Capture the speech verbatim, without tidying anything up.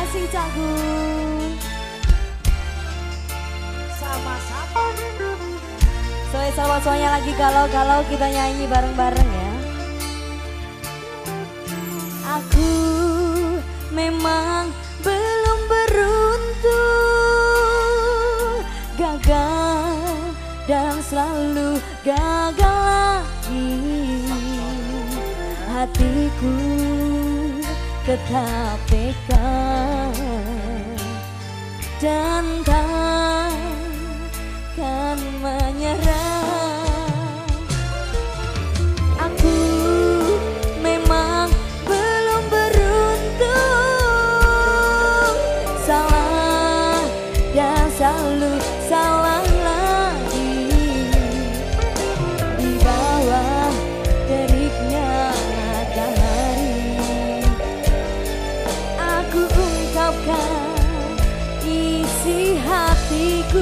kasih Cagung. Sama-sama. Soalnya semuanya lagi galau-galau, kita nyanyi bareng-bareng ya. Aku memang belum beruntung, gagal dan selalu gagal lagi. Hatiku tetap pegang dan takkan menyerah. Aku memang belum beruntung, salah dan selalu salah lagi. Di bawah teriknya matahari, aku ungkapkan isi hatiku.